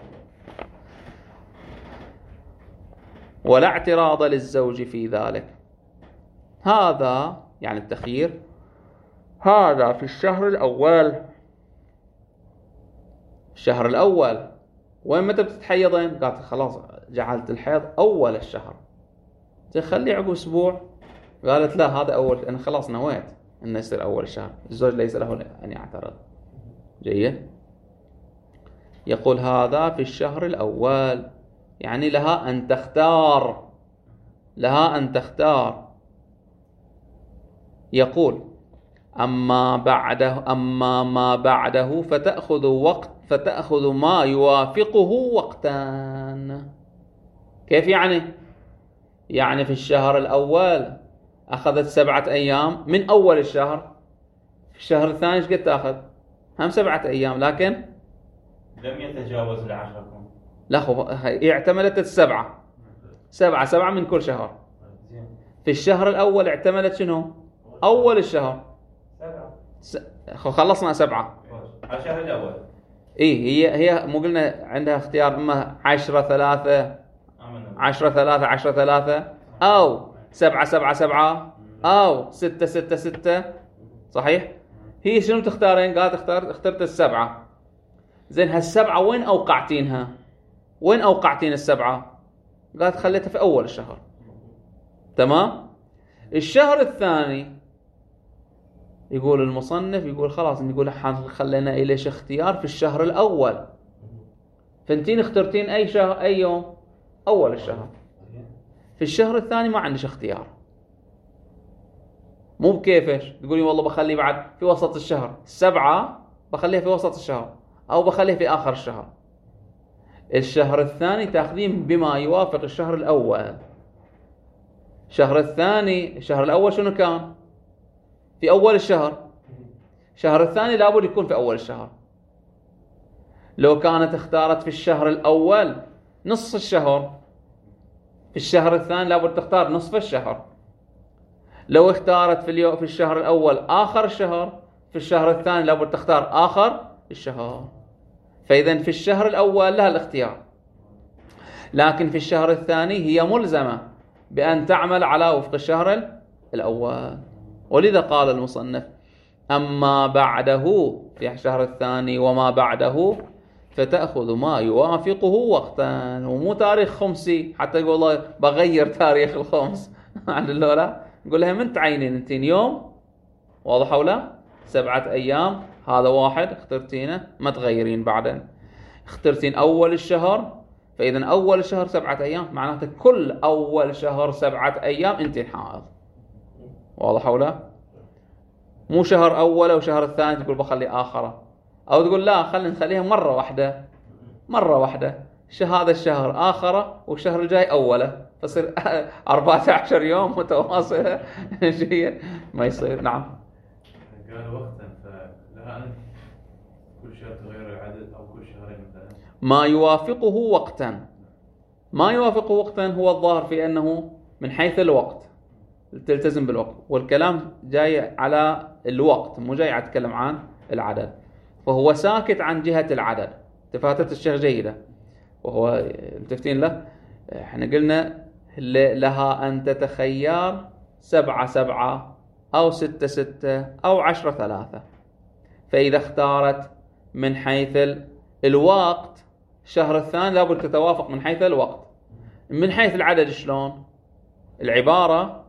ولا اعتراض للزوج في ذلك. هذا يعني التخيير هذا في الشهر الأول. الشهر الأول وين متى بتتحيضين؟ قالت خلاص جعلت الحيض أول الشهر، تخلي عقب أسبوع. قالت لا هذا أول، أنا خلاص نويت أنه يصير أول الشهر. الزوج ليس له أن يعترض. جيد. يقول هذا في الشهر الأول، يعني لها أن تختار يقول أما ما بعده فتأخذ ما يوافقه وقتان. كيف يعني؟ يعني في الشهر الأول أخذت 7 أيام من أول الشهر، في الشهر الثاني ايش قد تأخذ؟ هم 7 أيام، لكن لم يتجاوز ال10. لا، هي اعتمدت 7 من كل شهر. في الشهر الأول اعتمدت شنو؟ أول الشهر 7. خلصنا 7. على الشهر الأول. إيه، هي مو قلنا عندها اختيار إما 10-3 10-3 أو 7-7 أو 6-6 صحيح؟ هي شنو تختارين؟ قالت اخترت 7. زين، هال7 وين أوقعتينها؟ وين أوقعتين 7؟ قالت خليتها في أول الشهر. تمام؟ الشهر الثاني يقول المصنف، يقول خلاص، يقول خلينا إليش اختيار في الشهر الأول، فانتين اخترتين أي شهر، أي يوم؟ أول الشهر. في الشهر الثاني ما عندش اختيار، مو بكيفش تقولي والله بخلي بعد في وسط الشهر 7 بخليها في وسط الشهر أو بخليها في آخر الشهر. الشهر الثاني تأخذين بما يوافق الشهر الأول. الشهر الثاني، الشهر الأول شنو كان؟ في أول الشهر. الشهر الثاني لابد يكون في أول الشهر. لو كانت اختارت في الشهر الأول نصف الشهر، في الشهر الثاني لابد تختار نصف الشهر. لو اختارت في الشهر الأول آخر الشهر، في الشهر الثاني لابد تختار آخر الشهر. فإذا في الشهر الأول لها الاختيار، لكن في الشهر الثاني هي ملزمة بأن تعمل على وفق الشهر الأول. ولذا قال المصنف أما بعده في الشهر الثاني وما بعده فتأخذ ما يوافقه وقتا. ومو تاريخ خمسي حتى يقول الله بغير تاريخ الخمس عند اللولا، يقول لها من تعينين انتين يوم، واضح ولا 7 أيام، هذا واحد اخترتينه ما تغيرين بعدين. اخترتين أول الشهر، فإذا أول الشهر 7 أيام معناته كل أول شهر 7 أيام انتين حائض، واضح ولا؟ مو شهر أول وشهر الثاني تقول بخلي آخره، أو تقول لا نخليها مرة واحدة هذا الشهر آخره والشهر الجاي أوله، فصير 14 يوم متواصلة شيء ما يصير. نعم. قال وقتا، فلها أن كل شهر تغير العدد أو كل شهرين مثلا. ما يوافقه وقتا. ما يوافقه وقتا هو الظاهر في أنه من حيث الوقت تلتزم بالوقت، والكلام جاي على الوقت مو جاي أتكلم عن العدد، فهو ساكت عن جهة العدد. تفاتت الشيخ جيدة وهو متفتين له. احنا قلنا لها أن تتخير 7 أو 6 أو 10-3. فإذا اختارت من حيث الوقت الشهر الثاني لابد تتوافق من حيث الوقت. من حيث العدد شلون؟ العبارة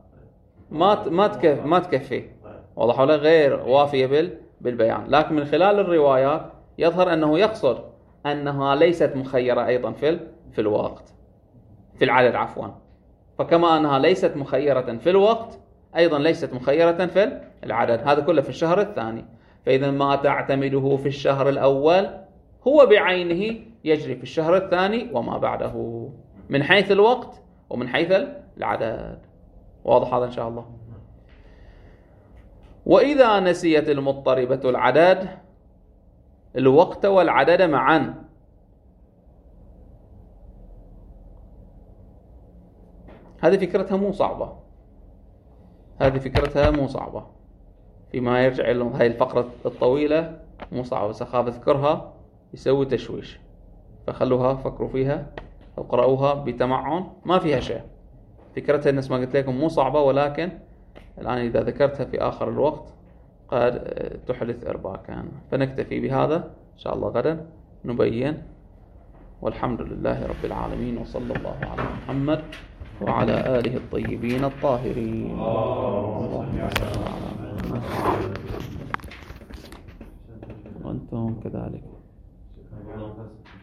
ما تكفي، واضح ولا؟ غير وافية بالبيان. لكن من خلال الروايات يظهر أنه يقصد أنها ليست مخيرة أيضا في الوقت، في العدد عفوا. فكما أنها ليست مخيرة في الوقت أيضا ليست مخيرة في العدد. هذا كله في الشهر الثاني. فإذا ما تعتمده في الشهر الأول هو بعينه يجري في الشهر الثاني وما بعده، من حيث الوقت ومن حيث العدد. واضح هذا إن شاء الله. وإذا نسيت المضطربة العدد الوقت والعدد معا هذه فكرتها مو صعبة، فيما يرجع لهم هاي الفقرة الطويلة مو صعبة، بس أخاف أذكرها يسوي تشويش، فخلوها فكروا فيها أو قرأوها بتمعن، ما فيها شيء. فكرتها الناس ما قلت لكم مو صعبة، ولكن الآن إذا ذكرتها في آخر الوقت قد تحدث إرباكا. فنكتفي بهذا إن شاء الله، غدا نبين. والحمد لله رب العالمين، وصلى الله على محمد وعلى آله الطيبين الطاهرين. اللهم صل على محمد وأنتم كذلك.